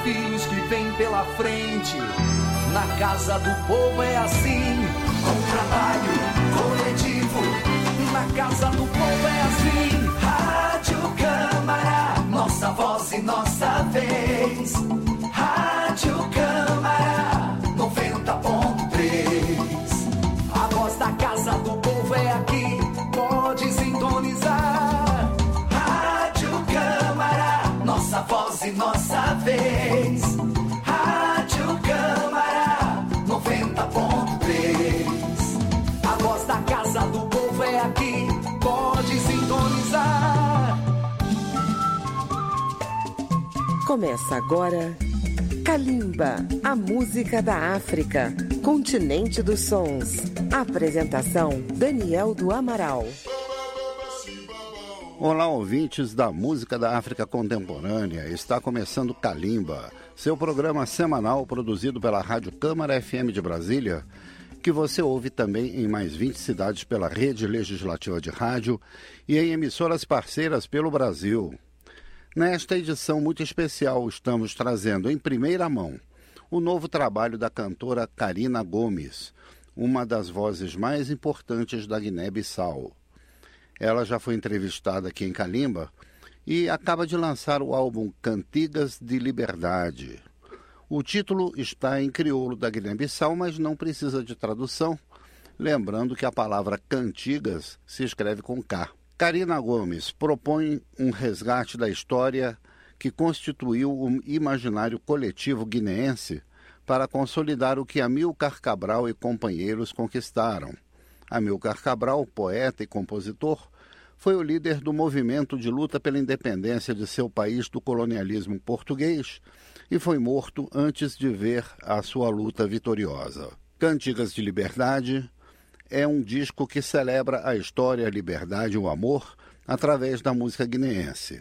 desafios que vem pela frente. Na casa do povo é assim, com trabalho coletivo. Na casa do povo é assim, Rádio Câmara, nossa voz e nossa vez. Rádio Câmara 90.3. A voz da casa do povo é aqui, pode sintonizar. Rádio Câmara, nossa voz e nossa vez. Rádio Câmara 90.3. A voz da casa do povo é aqui, pode sintonizar. Começa agora Kalimba, a música da África, continente dos sons. Apresentação Daniel do Amaral. Olá, ouvintes da música da África contemporânea. Está começando Kalimba, seu programa semanal produzido pela Rádio Câmara FM de Brasília, que você ouve também em mais 20 cidades pela Rede Legislativa de Rádio e em emissoras parceiras pelo Brasil. Nesta edição muito especial, estamos trazendo em primeira mão o novo trabalho da cantora Karina Gomes, uma das vozes mais importantes da Guiné-Bissau. Ela já foi entrevistada aqui em Kalimba e acaba de lançar o álbum Cantigas de Liberdade. O título está em crioulo da Guiné-Bissau, mas não precisa de tradução, lembrando que a palavra cantigas se escreve com K. Karina Gomes propõe um resgate da história que constituiu o imaginário coletivo guineense para consolidar o que Amílcar Cabral e companheiros conquistaram. Amílcar Cabral, poeta e compositor, foi o líder do movimento de luta pela independência de seu país do colonialismo português e foi morto antes de ver a sua luta vitoriosa. Cantigas de Liberdade é um disco que celebra a história, a liberdade e o amor através da música guineense.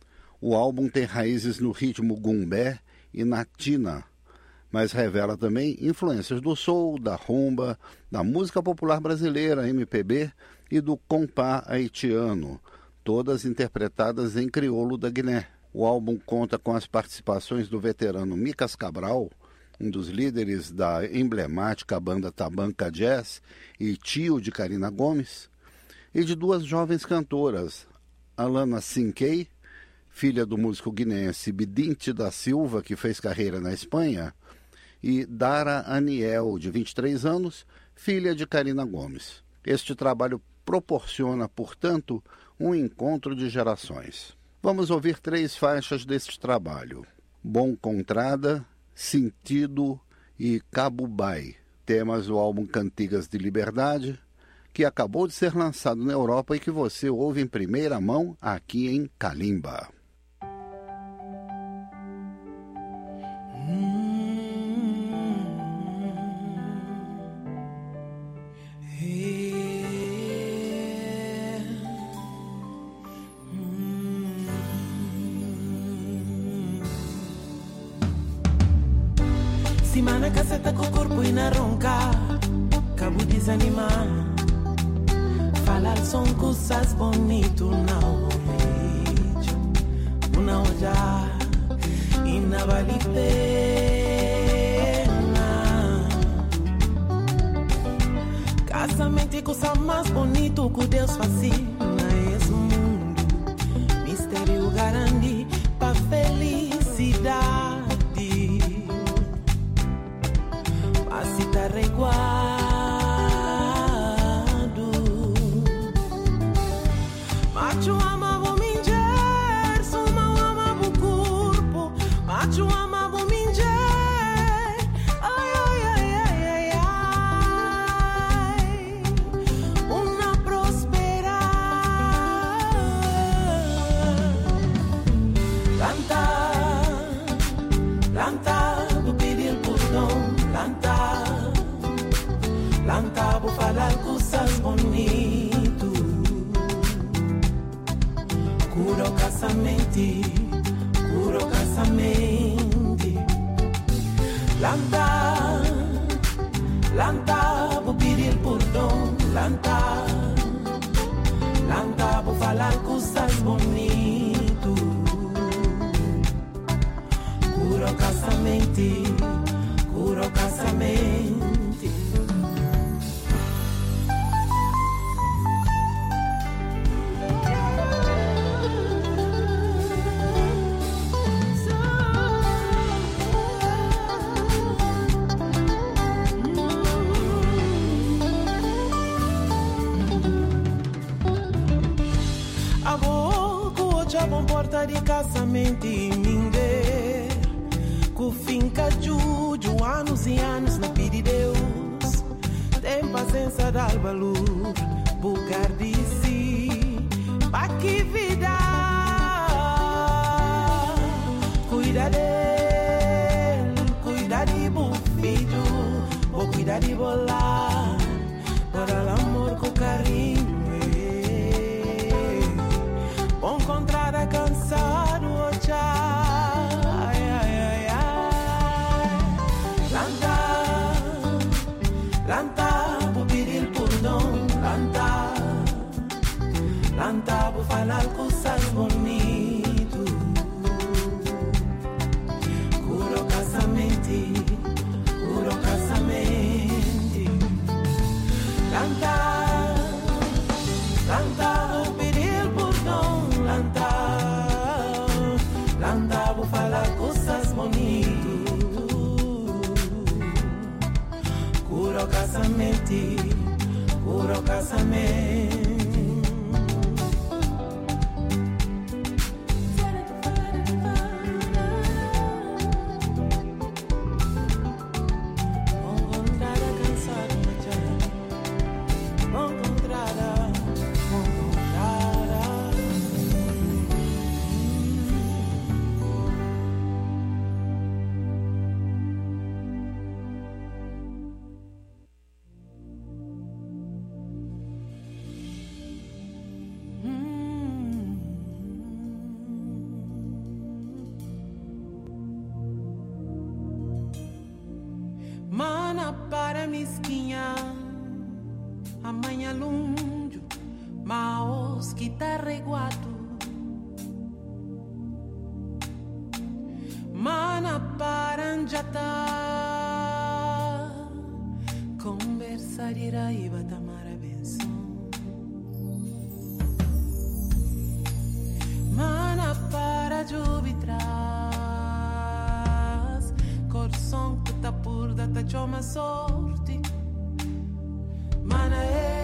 O álbum tem raízes no ritmo gumbé e na tina, mas revela também influências do soul, da rumba, da música popular brasileira, MPB, e do compá haitiano, todas interpretadas em crioulo da Guiné. O álbum conta com as participações do veterano Micas Cabral, um dos líderes da emblemática banda Tabanca Jazz e tio de Karina Gomes, e de duas jovens cantoras, Alana Sinkei, filha do músico guineense Bidinte da Silva, que fez carreira na Espanha, e Dara Aniel, de 23 anos, filha de Karina Gomes. Este trabalho proporciona, portanto, um encontro de gerações. Vamos ouvir 3 faixas deste trabalho: Bom Contrada, Sentido e Cabubai, temas do álbum Cantigas de Liberdade, que acabou de ser lançado na Europa e que você ouve em primeira mão aqui em Kalimba. Simana caceta com o corpo e na ronca, cabo desanimar. Falar são coisas bonito na vídeo, não olhar e na vale pena. Casamento é coisa mais bonito que Deus faz nesse mundo. Mistério garante pra felicidade. Se tá reguado, macho ama bo minjer, suma ama bo corpo, macho ama bo minjer, ai ai ai ai ai ai, uma prosperar, lanta, vou pedir perdão, Lanta, vou falar coisas bonito. Curo casamento. Lanta, vou pedir perdão. Lanta, vou falar coisas bonito. Curo curo casamenti, curo casamenti. Bom porta de casamento e ninguém com finca juju anos e anos na pedi Deus tem paciência da albalur bugar de si pa que vida cuida dele cuida de bom filho ou cuida de bolar para l'amor com carinho bom encontrar a cansado ai, ai, ai, ai. Lanta, vou pedir perdão. Lanta, vou falar coisas bonitas. Curo casamento. Lanta, vou pedir perdão. Lanta, vou falar coisas bonitas. Curo casamento. Mana para misquinha, amanhã lungo, maos que tá reguado. Mana para anjata, conversar irá e batamar a benção. Mana para jubitrar. Coração que tá por dar tá uma sorte. Mana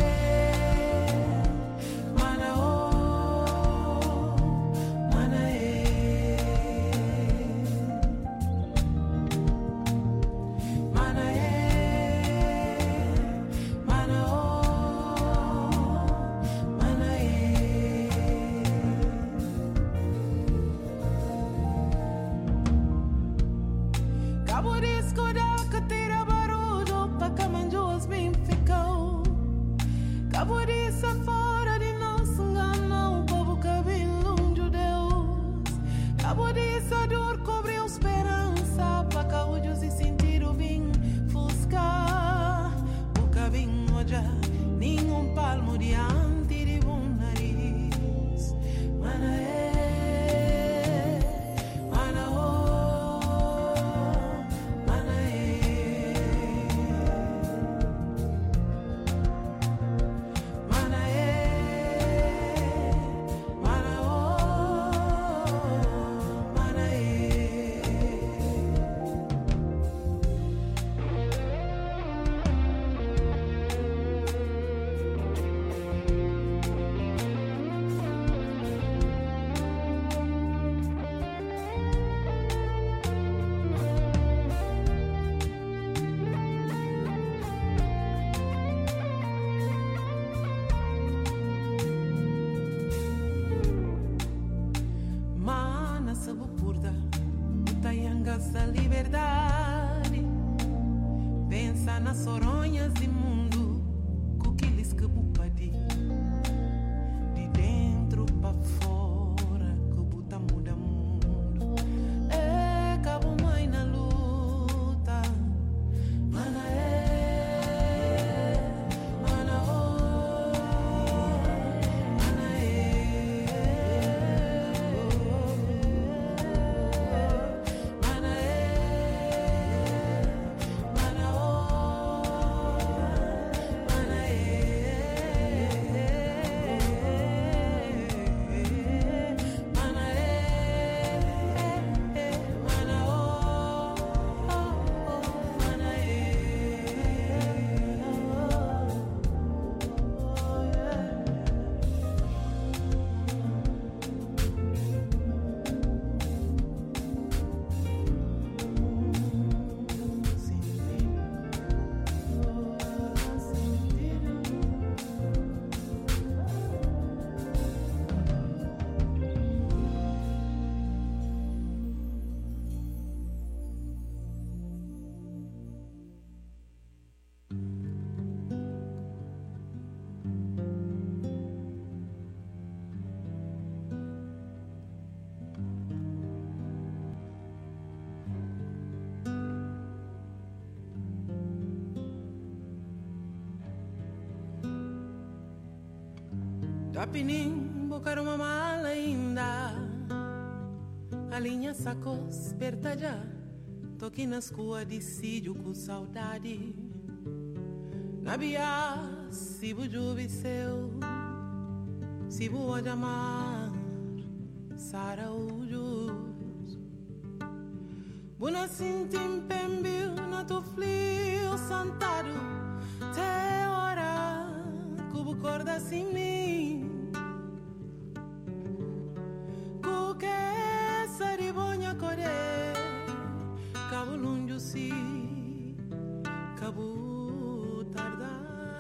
nenhum palmo diante de bom nariz. Essa liberdade, pensa nas soronhas de mundo, com aqueles que bupadi, de dentro para fora, que buta muda mundo. É cabo mãe na luta, mana mana mana Tapinim, bocar uma mala ainda. A linha sacou, esperta já. Toque nas ruas de sídio com saudade. Na bia, se bu juve seu. Se bu pode amar, saraujos. Buna sintim pembil na tu frio santado. Te hora, cubo corda sem mim. Cuque saribonha core. Cabo lungo si, cabo tarda.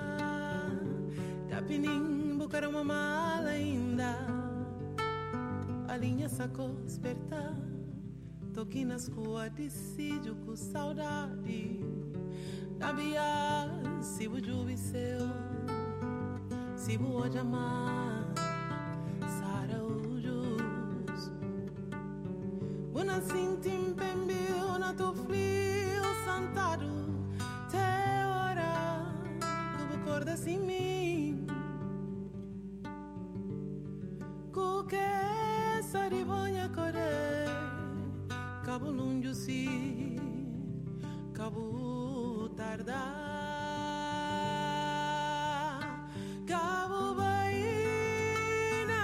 Tapinim, bocar uma mala ainda. A linha sacou, esperta. Toque nas ruas de sídio com saudade. Na bia, se bu juve seu. Se bu hoje amar, saraujos. Buna sintim pembil na tu frio santado. Te hora, cubo corda sem mim. Cuque saribonha core. Cabo lungo si, cabo tarda. Cabo baina,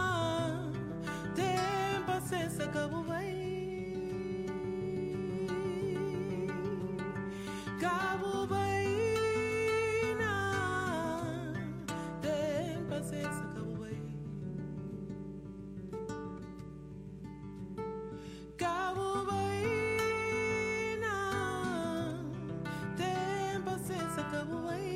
tem paciência, cabo baina. Cabo baina, tem paciência, cabo baina. Cabo baina, tem paciência, cabo baina.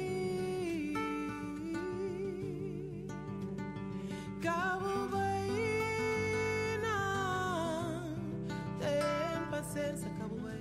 Cabo baina, tem paciência, cabo baina.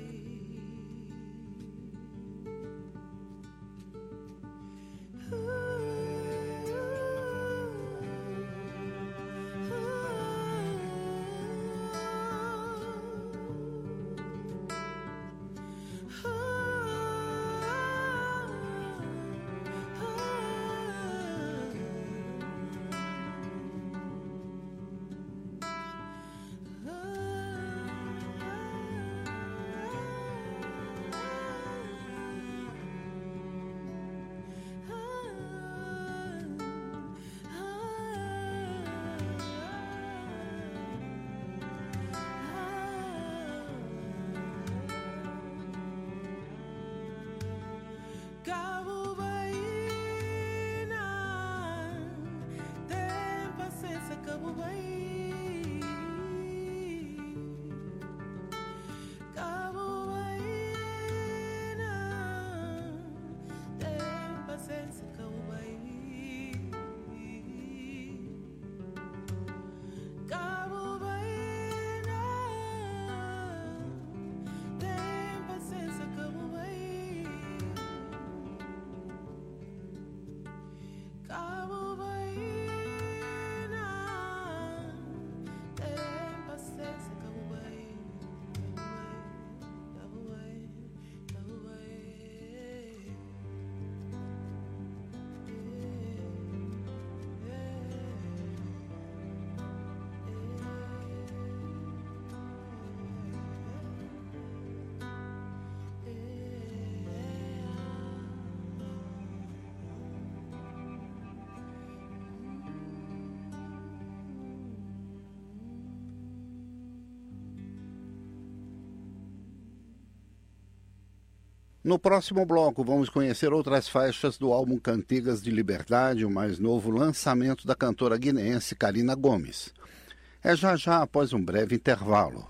Cabo baina, tem paciência, cabo baina. Cabo baina, tem paciência, cabo baina. Cabo baina, tem paciência, cabo baina. Cabo baina, tem paciência, cabo baina. Cabo baina, cabo baina. No próximo bloco, vamos conhecer outras faixas do álbum Cantigas de Liberdade, o mais novo lançamento da cantora guineense Karina Gomes. É já já após um breve intervalo.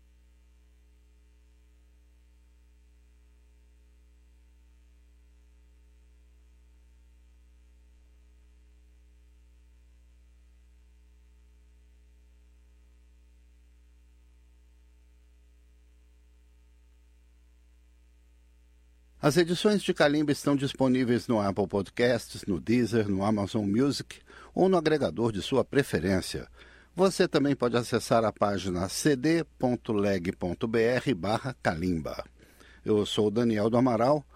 As edições de Calimba estão disponíveis no Apple Podcasts, no Deezer, no Amazon Music ou no agregador de sua preferência. Você também pode acessar a página cd.leg.br/Calimba. Eu sou o Daniel do Amaral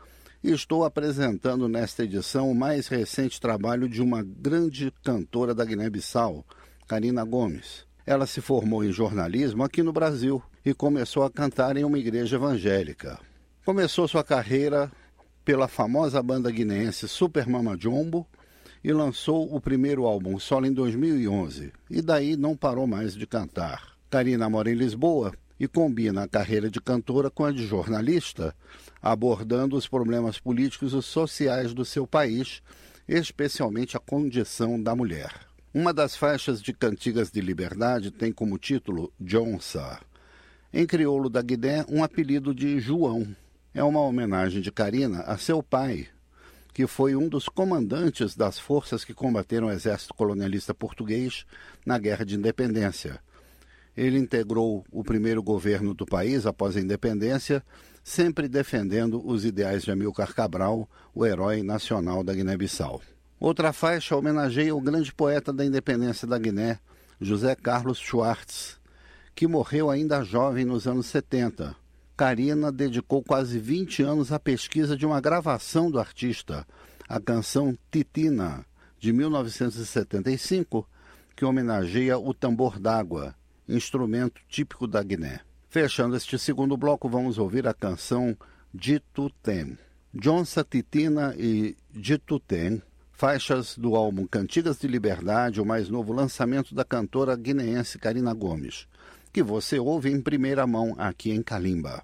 e estou apresentando nesta edição o mais recente trabalho de uma grande cantora da Guiné-Bissau, Karina Gomes. Ela se formou em jornalismo aqui no Brasil e começou a cantar em uma igreja evangélica. Começou sua carreira pela famosa banda guineense Super Mama Jumbo e lançou o primeiro álbum solo em 2011, e daí não parou mais de cantar. Karina mora em Lisboa e combina a carreira de cantora com a de jornalista, abordando os problemas políticos e sociais do seu país, especialmente a condição da mulher. Uma das faixas de Cantigas de Liberdade tem como título Jonsa. Em crioulo da Guiné, um apelido de João. É uma homenagem de Karina a seu pai, que foi um dos comandantes das forças que combateram o exército colonialista português na Guerra de Independência. Ele integrou o primeiro governo do país após a independência, sempre defendendo os ideais de Amílcar Cabral, o herói nacional da Guiné-Bissau. Outra faixa homenageia o grande poeta da independência da Guiné, José Carlos Schwartz, que morreu ainda jovem nos anos 70. Karina dedicou quase 20 anos à pesquisa de uma gravação do artista, a canção Titina, de 1975, que homenageia o tambor d'água, instrumento típico da Guiné. Fechando este segundo bloco, vamos ouvir a canção Ditutem. Jonsa Titina e Ditutem, faixas do álbum Cantigas de Liberdade, o mais novo lançamento da cantora guineense Karina Gomes, que você ouve em primeira mão aqui em Kalimba.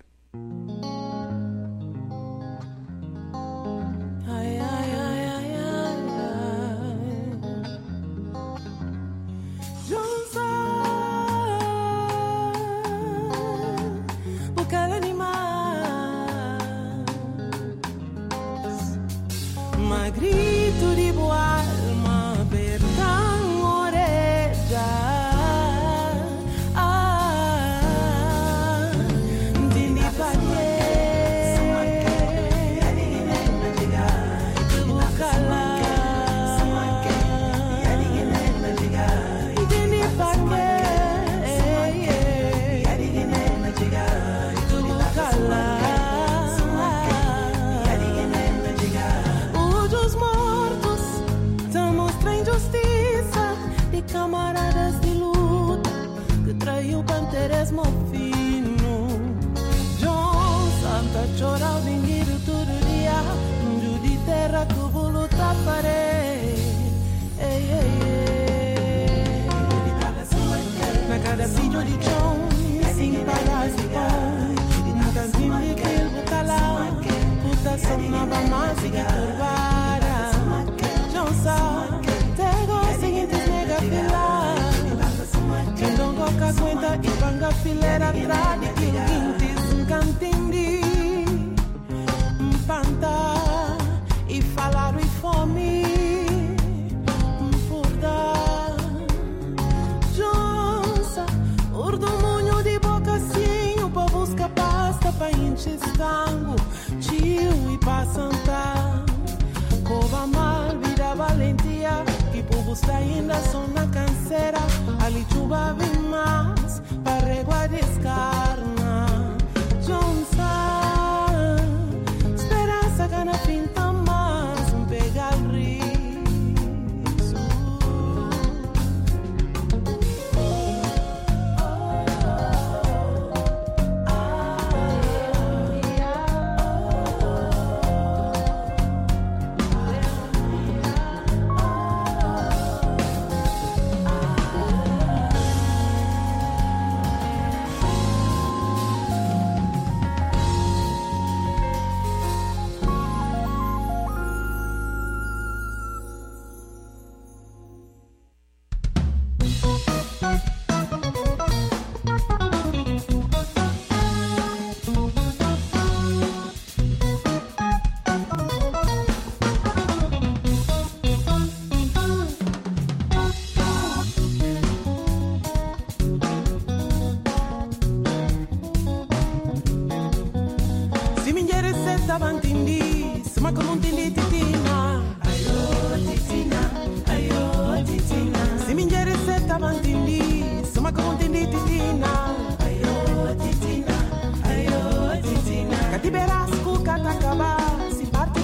Grito de boa alma, apertam oreja. Dili paquê, bucala. Dili paquê, bucala. Camaradas de luta que traiu panteresmo fino. John Santa chora o dinheiro todo dia, um de terra que vou lutar para ele. Na cada filho de John, sem parar de bom, um cantinho de que ele bucala, puta só nova mais e que turbara. John Santa quem não coca aguenta e panga fileira atrás de quintis, um cantindi, um panta e falar e fome, um furda. Jonsa, urdumunho de boca assim, o povo busca pasta pra encher estango, tio e passanta, cova mal, vida valentia. Que povo está ainda só na canseira, ali chuva vem mais, para régua descarna. Jonsa, esperança que na pinta mais, pega o riso. Tiberasco, Catacabá, se parte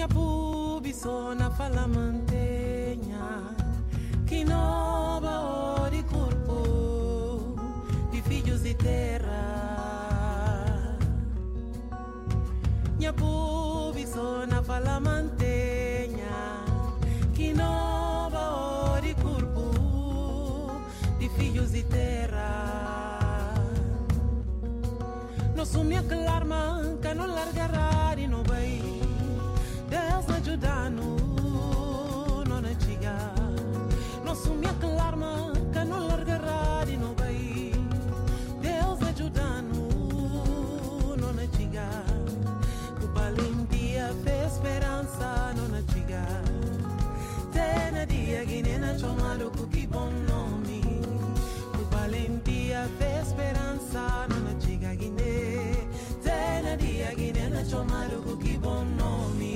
Minha pubisona fala mantenha que nova ori corpo de filhos de terra. Minha pubisona fala mantenha que nova ori corpo de filhos de terra. Não sumi a alarma que não largará e não vai. Deus me ajudando, não é chiga. Não sumi a alarma que não largará e não vai. Deus me ajudando, não é chiga. Com valentia, fé, esperança, não é chiga. Tem na dia que nem na chamado com que bom nome. Com valentia, fé, esperança, não é chiga. Tem na dia que nem na chamado com que bom nome.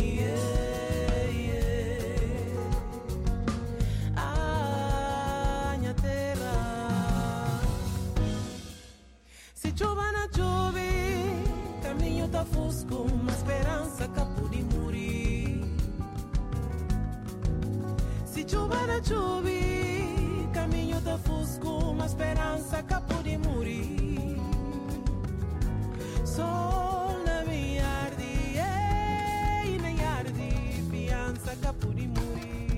Chuva na chuva, caminho tá fusco, uma esperança capo de morir. Se chuva na chuva, caminho tá fusco, uma esperança capo de morir. Sol na minha arde, e na arde, fiança capo de morir.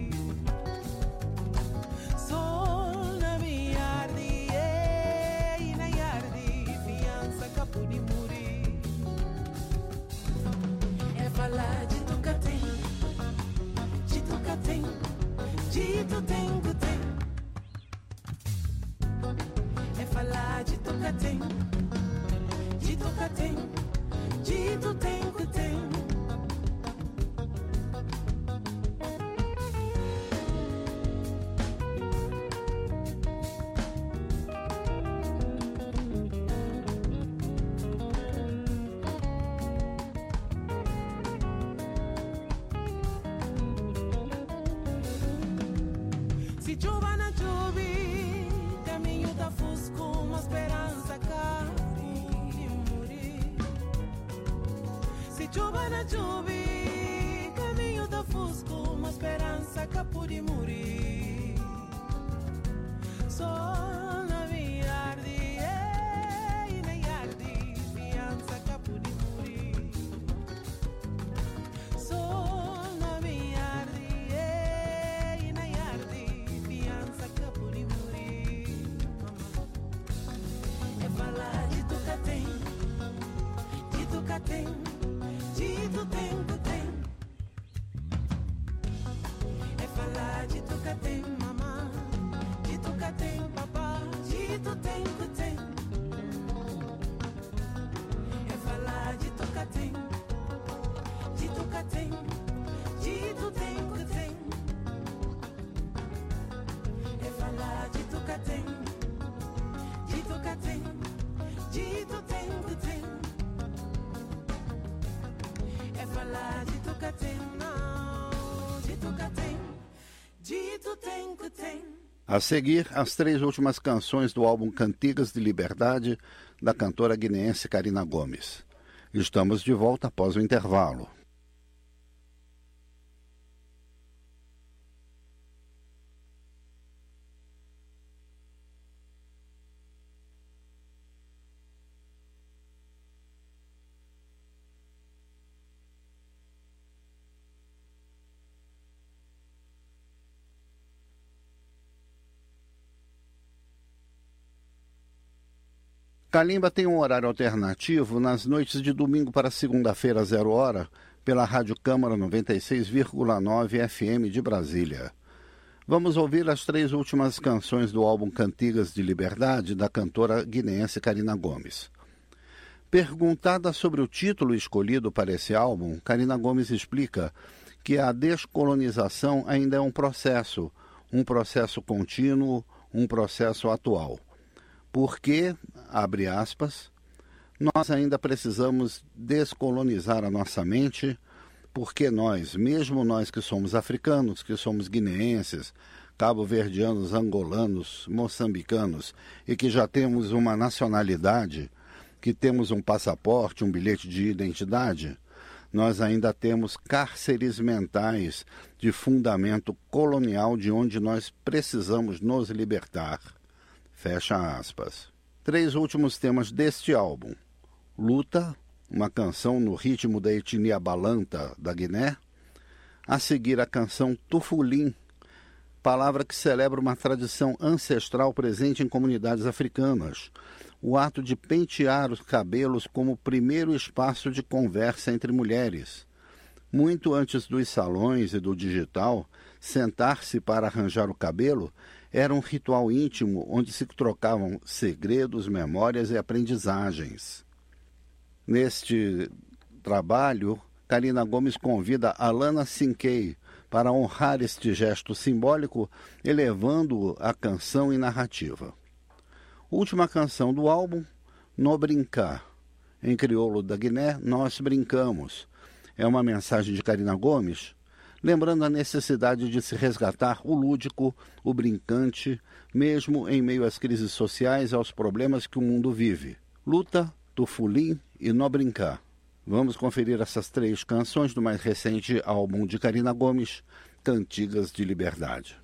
Sol na minha arde, e na arde, capo de morir. É falar de tucatem, de tucatem, de tutem, tutem. É falar de tucatem, de tucatem, de tutem, tutem. Chuva na chuva, caminho da fusco, uma esperança capo de morir. Sol na minha arde, e na arde, fiança capo de morir. Sol na minha arde, e na arde, fiança capo de morir. É falar de tucatem, de tucatem. De tutem, tutem. É falar de tucatem, mamá. De tucatem, papá. De tutem, tutem. É falar de tucatem. De tucatem. De tutem, tutem. É falar de tucatem. De tucatem. De tutem, tutem. É falar de tucatem, não, de tucatem, de tutem, tutem. A seguir, as 3 últimas canções do álbum Cantigas de Liberdade, da cantora guineense Karina Gomes. Estamos de volta após o intervalo. Calimba tem um horário alternativo nas noites de domingo para segunda-feira, 00h, pela Rádio Câmara 96,9 FM de Brasília. Vamos ouvir as 3 últimas canções do álbum Cantigas de Liberdade, da cantora guineense Karina Gomes. Perguntada sobre o título escolhido para esse álbum, Karina Gomes explica que a descolonização ainda é um processo contínuo, um processo atual. Porque, abre aspas, nós ainda precisamos descolonizar a nossa mente, porque nós, mesmo nós que somos africanos, que somos guineenses, cabo-verdianos, angolanos, moçambicanos, e que já temos uma nacionalidade, que temos um passaporte, um bilhete de identidade, nós ainda temos cárceres mentais de fundamento colonial de onde nós precisamos nos libertar. Fecha aspas. 3 últimos temas deste álbum. Luta, uma canção no ritmo da etnia balanta da Guiné. A seguir a canção Tufulim, palavra que celebra uma tradição ancestral presente em comunidades africanas. O ato de pentear os cabelos como o primeiro espaço de conversa entre mulheres. Muito antes dos salões e do digital, sentar-se para arranjar o cabelo era um ritual íntimo onde se trocavam segredos, memórias e aprendizagens. Neste trabalho, Karina Gomes convida Alana Sinkei para honrar este gesto simbólico, elevando a canção em narrativa. Última canção do álbum, No Brincar. Em crioulo da Guiné, Nós Brincamos. É uma mensagem de Karina Gomes, lembrando a necessidade de se resgatar o lúdico, o brincante, mesmo em meio às crises sociais e aos problemas que o mundo vive. Luta, Tufulim e No Brincar. Vamos conferir essas 3 canções do mais recente álbum de Karina Gomes, Cantigas de Liberdade.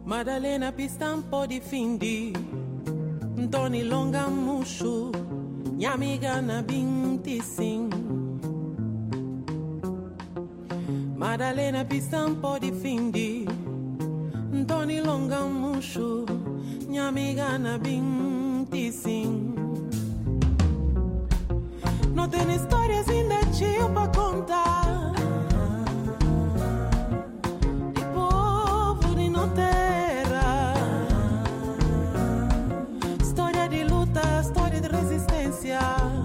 Madalena pistampo di findi Tony longa mushu Nyamiga na binti sing Madalena pistampo di findi Tony longa mushu Nyamiga na binti sing. Não tem histórias ainda cheio pra contar de povo de não terra. História de luta, história de resistência.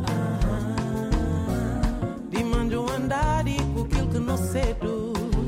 De manjo andar e com aquilo que não cedo.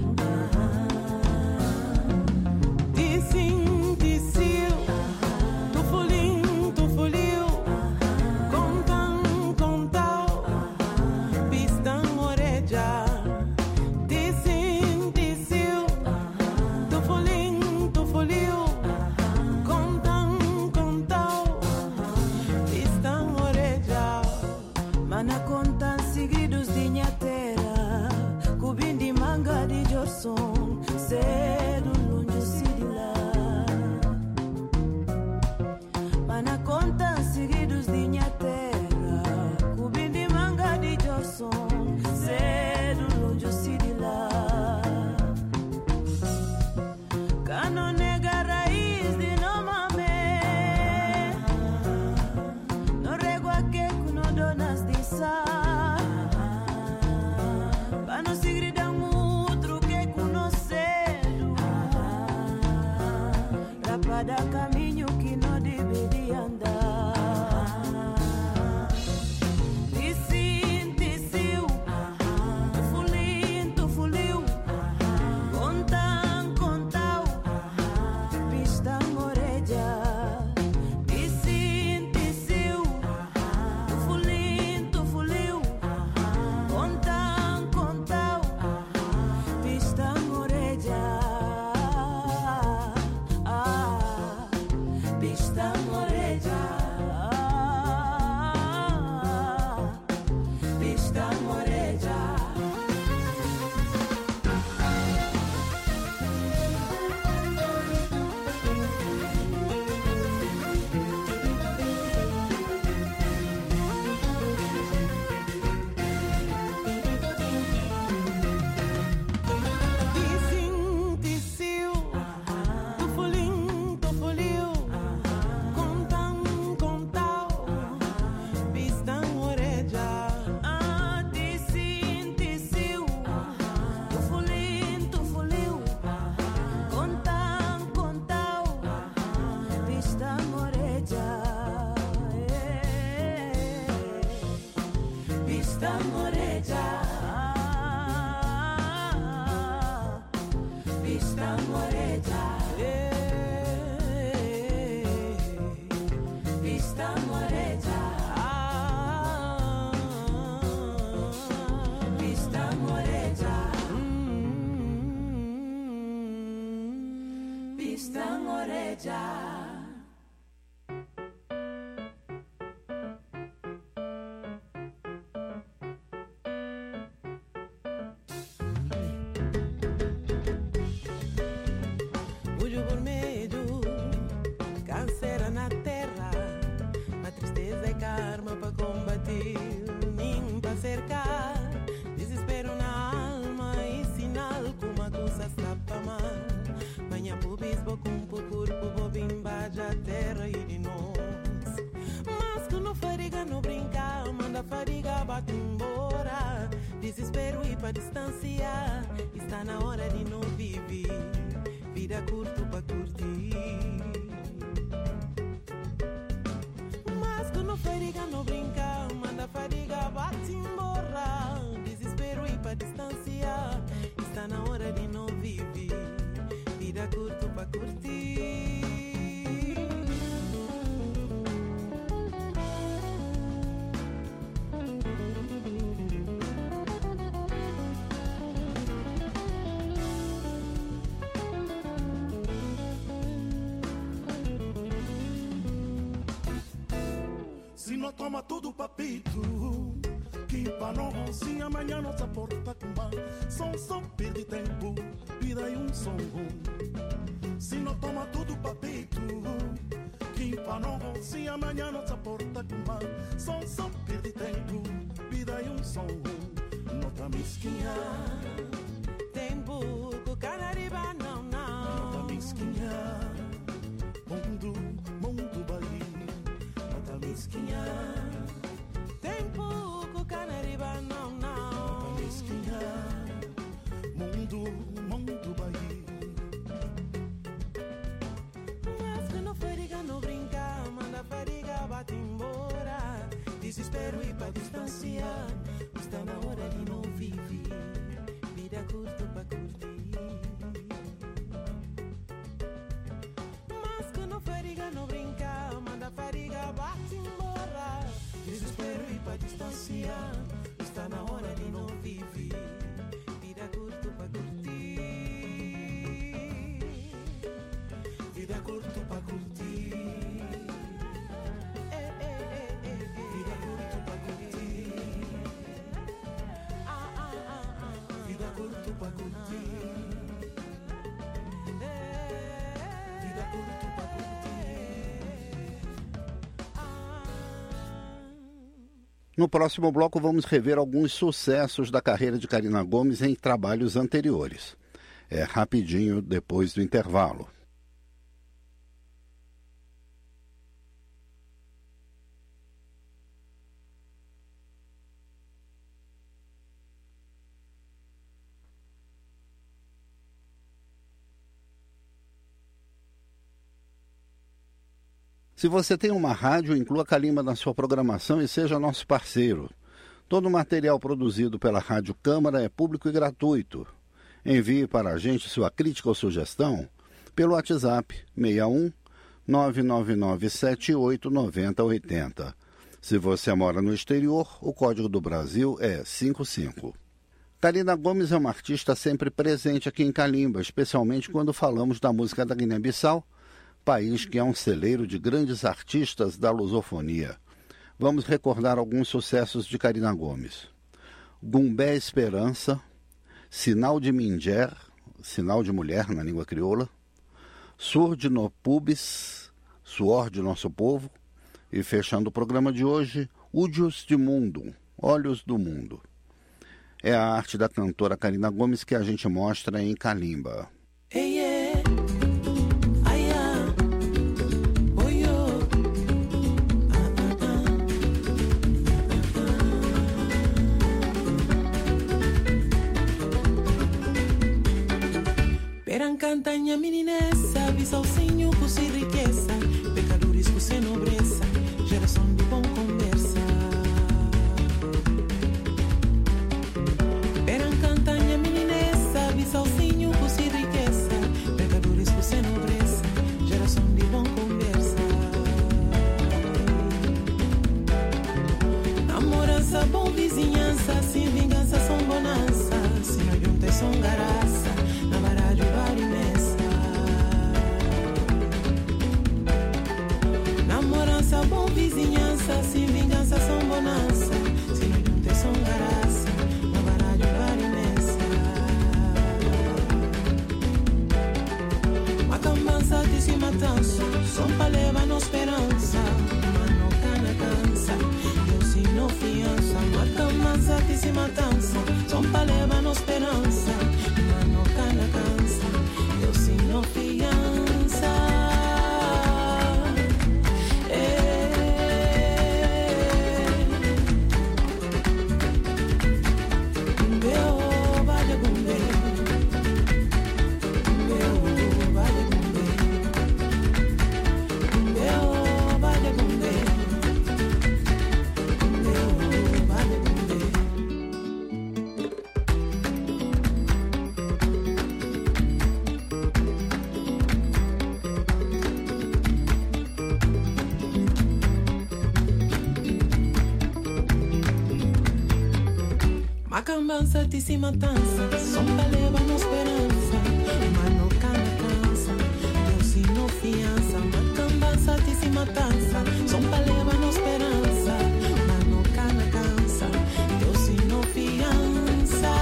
Cedo longe se de lá. Mana conta seguidos de minha terra. Cubim de manga de Johnson. Cedo longe se de lá. Cano nega raiz de não mame. No regua que com donas de sal. Pano segredo da caminho que não deveria andar. Tissim, tissim, tu fuliu, contam, contam, pista moreja. Tissim, tissim, tu fuliu, contam, contam, pista moreja. Pista moreja, pista moreja. Pista moreja, pista moreja, pista moreja, pista moreja, pista moreja. Desespero e pra distância. Está na hora de não viver. Vida curto pra curtir. Mas quando fadiga não brinca, manda fadiga, bate embora. Desespero e pra distância. Está na hora de não viver. Vida curto pra curtir. Se não toma tudo papito, que pra não sim amanhã nossa porta cumba. Som perde tempo, vida e um som. Se não toma para não se amanhã não se porta com mal. Só perde tempo, vida e um som. Nota mesquinha. Tempo com canariba não. Nota mesquinha. Mundo Bahia. Nota mesquinha. Tempo com canariba não. Nota mesquinha. Mundo Bahia. Mas que não fadiga, não brinca, manda fadiga, bate embora. Desespero e pra distanciar, está na hora de não viver. Vida curta pra curtir. Mas que não fadiga, não brinca, manda fadiga, bate embora. Desespero e pra distanciar, está na hora de não viver. Vida curta pra curtir. Vida curta pra curtir. Vida curta pra curtir. Vida curta pra curtir. Vida curta pra curtir. No próximo bloco vamos rever alguns sucessos da carreira de Carina Gomes em trabalhos anteriores. É rapidinho depois do intervalo. Se você tem uma rádio, inclua Calimba na sua programação e seja nosso parceiro. Todo o material produzido pela Rádio Câmara é público e gratuito. Envie para a gente sua crítica ou sugestão pelo WhatsApp 61 99978 9080. Se você mora no exterior, o código do Brasil é 55. Carina Gomes é uma artista sempre presente aqui em Calimba, especialmente quando falamos da música da Guiné-Bissau, país que é um celeiro de grandes artistas da lusofonia. Vamos recordar alguns sucessos de Carina Gomes. Gumbé Esperança, Sinal de Minger, Sinal de Mulher na língua crioula, Surde no Pubis, Suor de Nosso Povo, e fechando o programa de hoje, Údios de Mundo, Olhos do Mundo. É a arte da cantora Carina Gomes que a gente mostra em Calimba. Hey, yeah. Cantanha meninessa, bisalcinho com se riqueza, pecadores com se nobreza, geração de bom conversa. Peran cantanha meninessa, bisalcinho com se riqueza, pecadores com se nobreza, geração de bom conversa. Namorança, bom vizinhança, sem vingança são bonança, se não juntas são garaça, na baralho vale messa. Namorança, bom vizinhança, sem vingança são bonança, se não juntas são garaça, na baralho vale messa. Macambança de se matança, são pra levar na esperança, mano cana cansa, eu se não fiança. Macambança de se matança, são pra levar na esperança, mano cana cansa, eu se não fiança. Macambança de se matança, só pra levar na esperança, mano cana cansa, Deus se não fiança. Macambança de se matança, só pra levar na esperança, mano cana cansa, Deus se não fiança.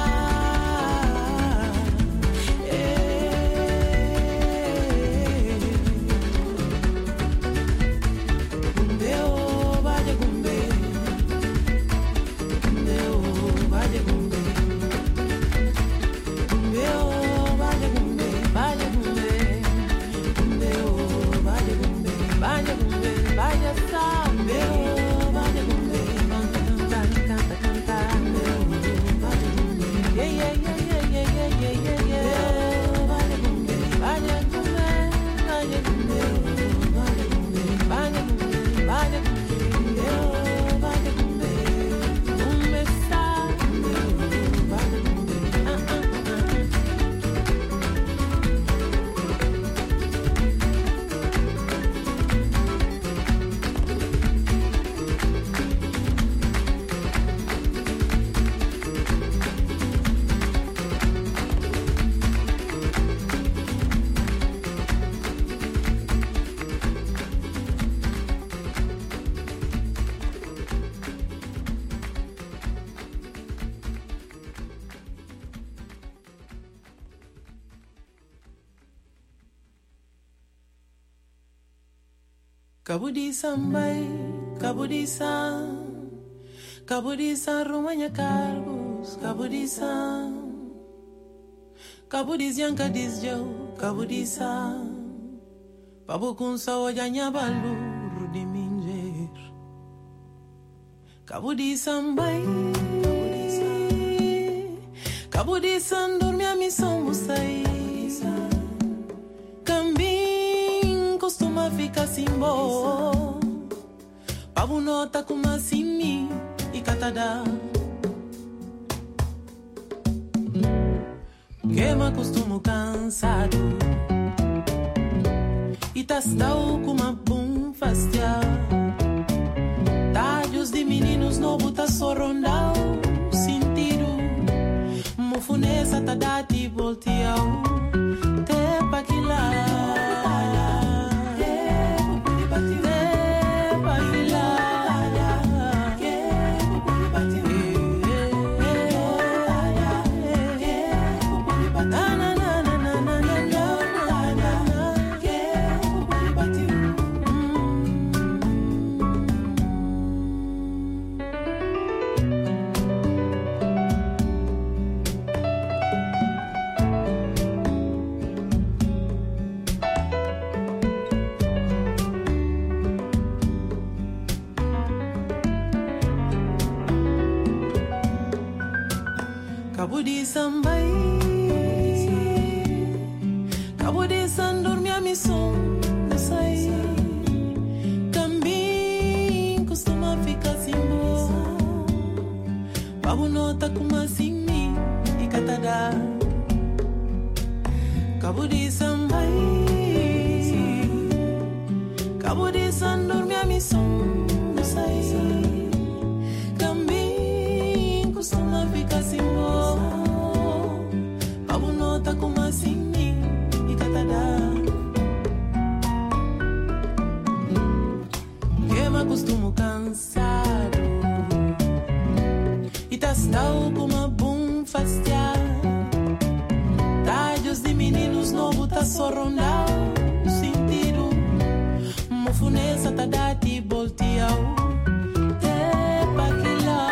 Kabudisa mbai, kabudisa rumanya cargos, kabudis yanka disjau, kabudisa pabukun sawajanya balur di minjer. Kabudisa mbai, kabudisa dormi a missão musai. Cambim costuma ficar simbo, pabu nota kuma simi e catada. Queima costumo cansado e tastau kuma bum fastia. Talhos de meninos novo tá só rondau sentido. Mufunesa tá dati volteau. Tepa quila. Kabudisa mbai, kabudisa dormi a missão, não sei. Cambim costuma ficar simbo, pabu nota kuma simi e catada. Kabudisa mbai, kabudisa dormi a missão, não sei. Cambim costuma ficar simbo, pabu nota kuma simi e catada. Queima costumo cansado e tastau kuma bum fastia. Talhos de meninos novo tá só rondau sentido. Mufunesa tá dati volteau. Tepa quila.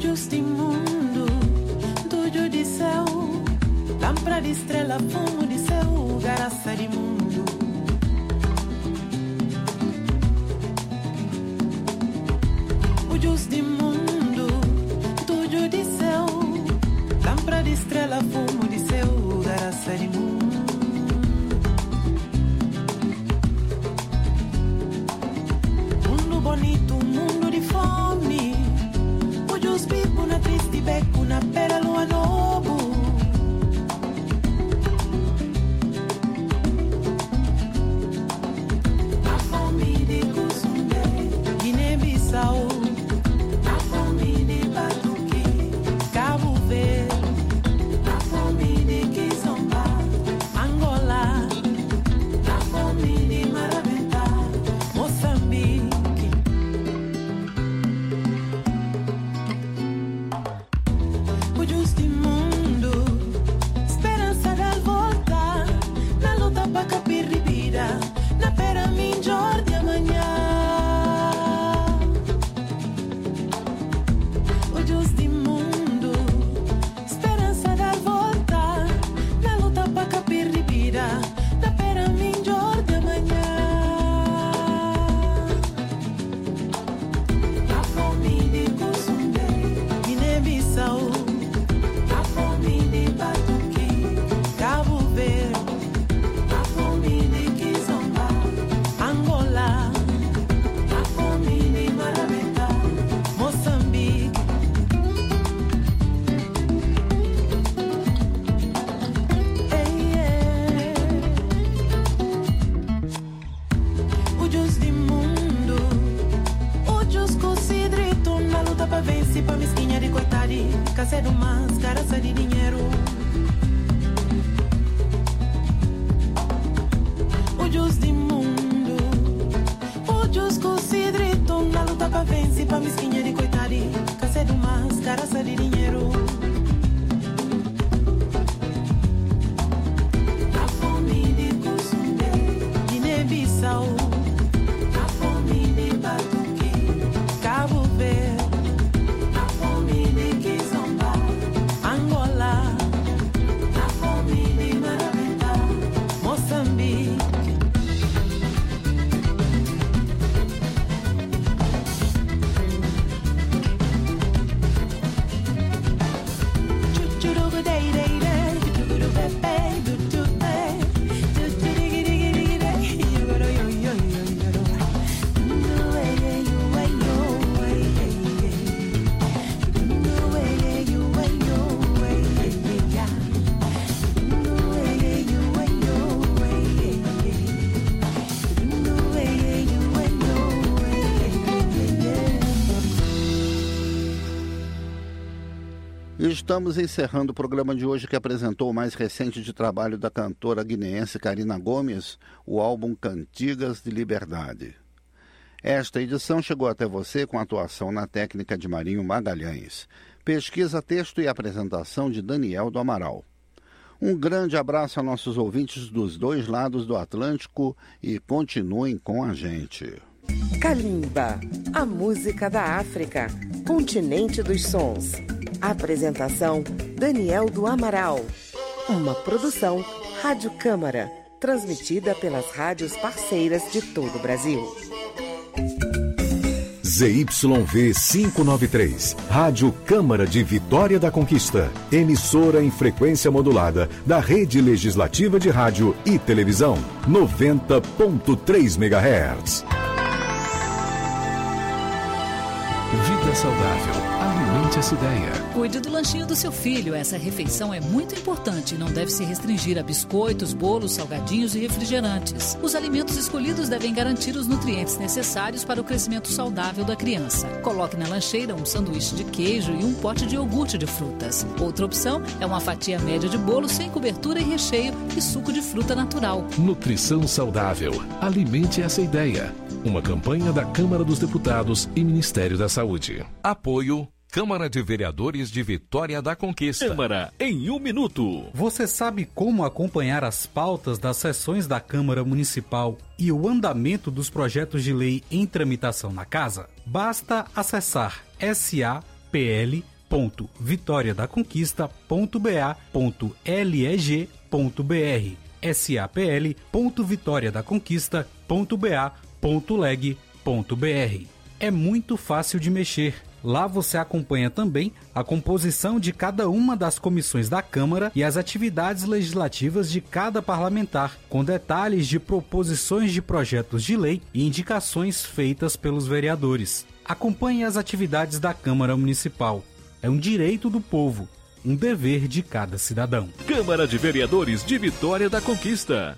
justo mundo, tudo de céu, lâmpada de estrela, fumo de céu, graça de mundo. O justo mundo, tudo de céu, lâmpada de estrela, fumo de céu, graça de mundo. Mundo bonito, mundo de fome, o justo bico na triste beco, na pera lua novo. A fome de Cusumbe, Guiné-Bissau, a fome de Batuque, Cabo Verde, a fome de Kizomba, Angola, a fome de Marabenta, Moçambique. O justo mundo, esperança da volta, na luta para capir vida, na pera minjor de amanhã. O justo mundo, esperança da volta, na luta para capir vida, na pera minjor de amanhã. A fome de Cusumbe, Guiné-Bissau, a fome de Batuque, Cabo Verde, a fome de Kizomba, Angola, a fome de Marabenta, Moçambique. O justo mundo, o justo considrito, na luta pra vencer, pra mesquinha de coitade, cacedo máscara, de dinheiro. O justo mundo, o justo considrito, na luta pra vencer, pra mesquinha de coitade, cacedo máscara, de dinheiro. A fome de Cusumbe, Guiné-Bissau, a fome de Batuque, Cabo Verde, a fome de Kizomba, Angola, a fome de Marabenta, Moçambique. Estamos encerrando o programa de hoje, que apresentou o mais recente de trabalho da cantora guineense Karina Gomes, o álbum Cantigas de Liberdade. Esta edição chegou até você com a atuação na técnica de Marinho Magalhães, pesquisa, texto e apresentação de Daniel do Amaral. Um grande abraço a nossos ouvintes dos dois lados do Atlântico e continuem com a gente. Kalimba, a música da África, continente dos sons. Apresentação, Daniel do Amaral. Uma produção, Rádio Câmara, transmitida pelas rádios parceiras de todo o Brasil. ZYV 593, Rádio Câmara de Vitória da Conquista, emissora em frequência modulada da Rede Legislativa de Rádio e Televisão, 90.3 MHz. Vida saudável. Alimente essa ideia. Cuide do lanchinho do seu filho. Essa refeição é muito importante e não deve se restringir a biscoitos, bolos, salgadinhos e refrigerantes. Os alimentos escolhidos devem garantir os nutrientes necessários para o crescimento saudável da criança. Coloque na lancheira um sanduíche de queijo e um pote de iogurte de frutas. Outra opção é uma fatia média de bolo sem cobertura e recheio e suco de fruta natural. Nutrição saudável. Alimente essa ideia. Uma campanha da Câmara dos Deputados e Ministério da Saúde. Apoio Câmara de Vereadores de Vitória da Conquista. Câmara em 1 minuto. Você sabe como acompanhar as pautas das sessões da Câmara Municipal e o andamento dos projetos de lei em tramitação na Casa? Basta acessar sapl.com.br sapl.vitoriadaconquista.ba.leg.br sapl.vitoriadaconquista.ba.leg.br. É muito fácil de mexer. Lá você acompanha também a composição de cada uma das comissões da Câmara e as atividades legislativas de cada parlamentar, com detalhes de proposições de projetos de lei e indicações feitas pelos vereadores. Acompanhe as atividades da Câmara Municipal. É um direito do povo, um dever de cada cidadão. Câmara de Vereadores de Vitória da Conquista.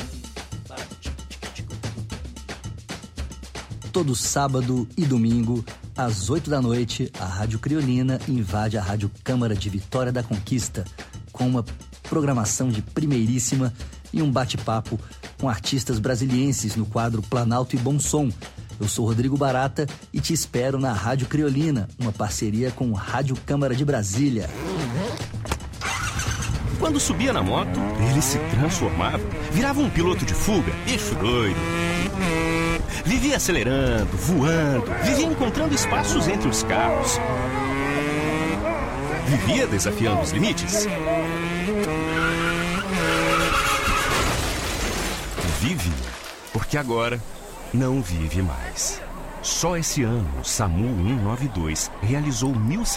Todo sábado e domingo, às 8 da noite, a Rádio Criolina invade a Rádio Câmara de Vitória da Conquista, com uma programação de primeiríssima e um bate-papo com artistas brasilienses no quadro Planalto e Bom Som. Eu sou Rodrigo Barata e te espero na Rádio Criolina, uma parceria com Rádio Câmara de Brasília. Quando subia na moto, ele se transformava, virava um piloto de fuga, bicho doido. Vivia acelerando, voando, vivia encontrando espaços entre os carros. Vivia desafiando os limites. Vive, porque agora não vive mais. Só esse ano, o SAMU 192 realizou 1.600